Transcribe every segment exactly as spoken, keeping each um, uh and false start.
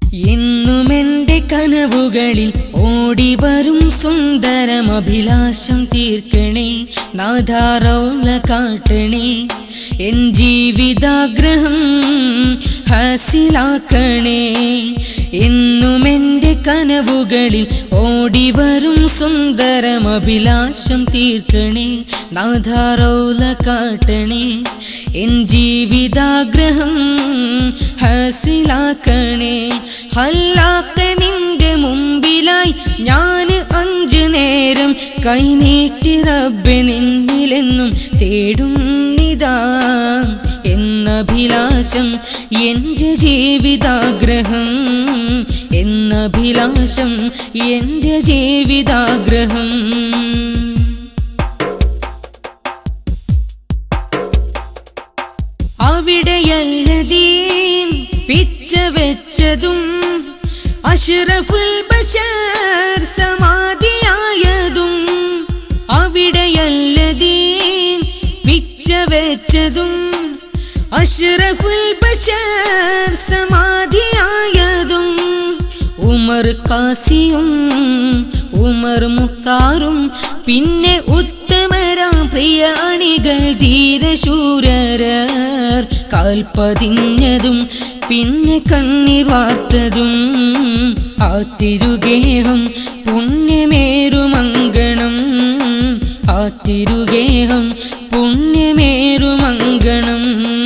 എന്നുമെൻ്റെ കനവുകളിൽ ഓടിവരും സുന്ദരമഭിലാഷം തീർക്കണേ നാഥാ റൗള കാട്ടണേ എൻ ജീവിതാഗ്രഹം ഹാസിലാക്കണേ എന്നുമെൻ്റെ കനവുകളിൽ ഓടിവരും സുന്ദരമഭിലാഷം തീർക്കണേ നാഥാ റൗള കാട്ടണേ എൻ ജീവിതാഗ്രഹം ഹാസിലാക്കണേ ഹല്ലാക്ക നിന്റെ മുമ്പിലായി ഞാൻ അഞ്ചു നേരം കൈനീട്ടി റബ്ബെ നിന്നിലെന്നും തേടുന്നിതാ എന്നഭിലാഷം എൻ്റെ ജീവിതാഗ്രഹം എന്നഭിലാഷം എൻ്റെ ജീവിതാഗ്രഹം അവിടെയല്ലദീൻ പിച്ച വെച്ചതും അഷ്റഫുൽ ബശർ സമാധിയായതും അവിടെയല്ലദീൻ പിച്ച വെച്ചതും അഷ്റഫുൽ ബശർ സമാധിയായതും ഉമർ ഖാസിയും ഉമർ മുഖ്താറും പിന്നെ ഉത്തമരാം പ്രിയ അണികൾ ധീരശൂരർ കാൽപതിഞ്ഞതും പിന്നെ കണ്ണീർ വാർത്തതും ആ തിരുഗേഹം പുണ്യമേറുമങ്കണം ആ തിരുഗേഹം പുണ്യമേറുമങ്കണം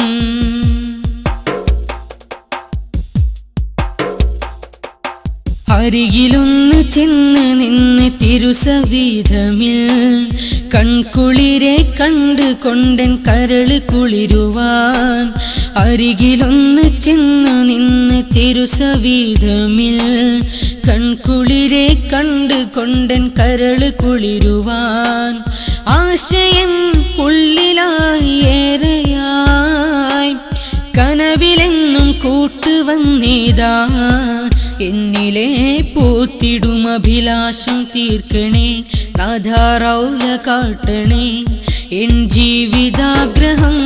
അരികിലൊന്ന് ചെന്ന് നിന്ന് തിരുസവിധമിൽ കൺകുളിരെ കണ്ട് കൊണ്ടൻ കരള് കുളിരുവാൻ അരികിലൊന്ന് ചെന്ന് നിന്ന് തിരുസവിധമിൽ കൺകുളിരെ കണ്ട് കൊണ്ടൻ കരള് കുളിരുവാൻ ആശയൻ ഉള്ളിലായി ഏറെയായി കനവിലെന്നും കൂട്ടുവന്നേതാ എന്നിലെ പൂത്തിടും അഭിലാഷം തീർക്കണേ നാഥാ റൗള കാട്ടണേ എൻ ജീവിതാഗ്രഹം